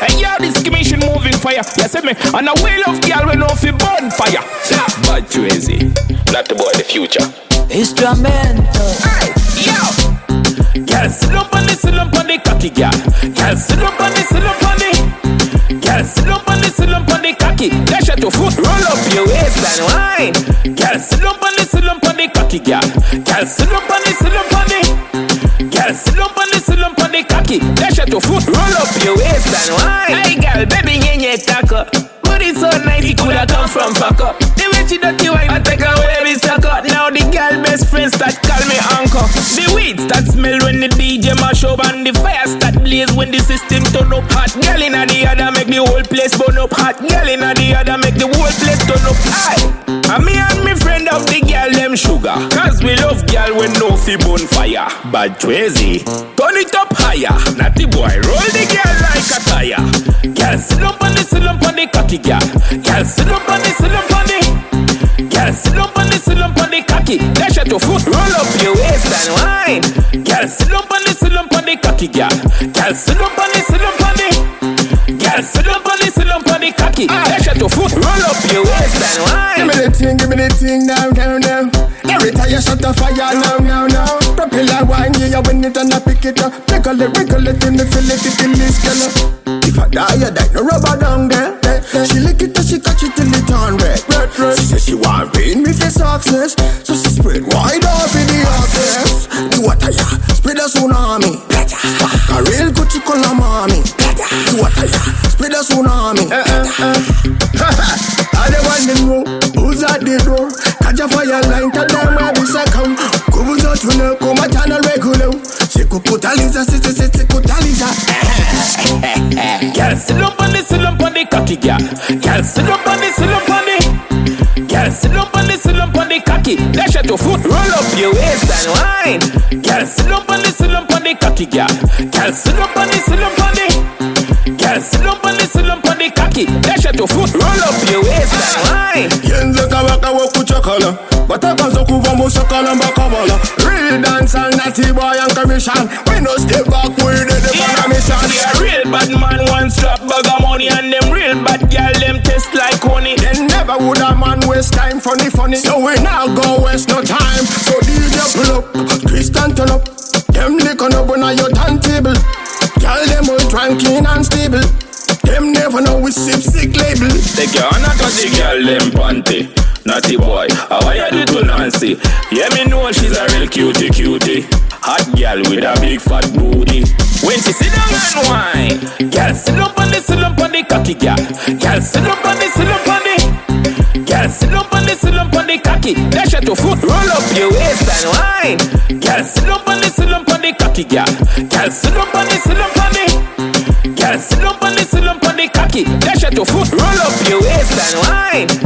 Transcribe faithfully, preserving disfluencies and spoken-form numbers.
Hey yo, this commission moving fire. You see me? And a wheel of girl we know fi burn fire. Bad crazy. Not the boy the future. Instrumental. Hey, yo. Girl, sit up on the, sit up on the cocky, girl. Girl, sit up on the, sit up on the. Girl, sit up on the, sit up on the cocky. Dash at your foot, roll up your waist and wine. Girl, sit up on the, sit up on the cocky, girl. Girl, sit up on the, sit up on the. Girl, sit up on the, sit up on the cocky. Dash at your foot, roll up your waist and wine. Hey, girl, baby, yenye taco. Booty so nice, it coulda come from fuck up. The way she dirty wine, I take away every sucker. Now the girl best friends that call me uncle. The weeds that smell when the D J mash up, and the fire start blaze when the system turn up. Hot girl inna the other make the whole place burn up. Hot girl inna the other make the whole place turn up. Aye, and me and me friend of the girl them sugar, cause we love girl when no fi bonfire. Bad crazy, turn it up higher. Natty boy roll the girl like a tire. Girl sit up on the, sit up on the cocky, girl. Girl sit up on the, sit up on the. Girl sit up on the, sit up on the cocky. Dash at your foot, roll up your waist and wine. Girl sit up on the, sit up on the cocky, girl. Girl sit up on the, sit up on the. Girl sit up on the, sit up on the cocky. Dash at your foot, roll up your waist and wine. Give me the thing, give me the thing now, now, now. Every time you shut the fire now, now, now. Propeller wine, yeah, you win it and I pick it up. Wiggle it, wiggle it, and me feel it, it in this girl. If I die, I die, no rubber down there. She lick it and she catch it till it turn red. She said she want pain me for success, so she spread wide off in the office. The water ya, spread a tsunami. Fuck a real Gucci color mommy. The water ya, spread a tsunami. I the one them know who's at the door. Catch a fire line, tell them where we say come. Come out to know, come a channel regular. She could put a lisa, she said she could a lisa. Girl, sit up on the, sit up on the cocky, girl. Girl, sit up on the, sit up on the. Girl, sit up on the, sit up on the cocky. Dash at your foot, roll up your waist and wine. Girl, sit up on the, sit up on the cocky, girl. Girl, sit up on the, sit up on the. Girl, sit up on the, sit up on the cocky. Dash at your foot, roll up your waist and wine. Yenze kawaka wakuchakala, batakanzo kuva musakala mbakabala. Real dance and natty boy and commission. We no step back, we the the yeah. mission. Yeah, real bad man one strap bag of money, and them real bad girl them taste like honey. Then never would a man waste time, funny funny. So we now go waste no time. So D J pull up, twist and turn up. Them lick on up on your turntable. Girl them all tranquil and stable. Them never know we sip sick label. Take your honor cause the girl them panty. Naughty boy, how I do to Nancy? Yeah, me know she's a real cutie cutie. Hot girl with a big fat booty. When she sit down and whine, girl sit up on the, sit up on the cocky, girl. Girl sit up on the, sit up on the. Girl sit up on the, sit up on the cocky. Dash at your foot, roll up your waist and wine. Girl sit up on the, sit up on the cocky, girl. Girl sit up on the, sit up on the. Girl sit up on the, sit up on the cocky. Dash at your foot, roll up your waist and wine.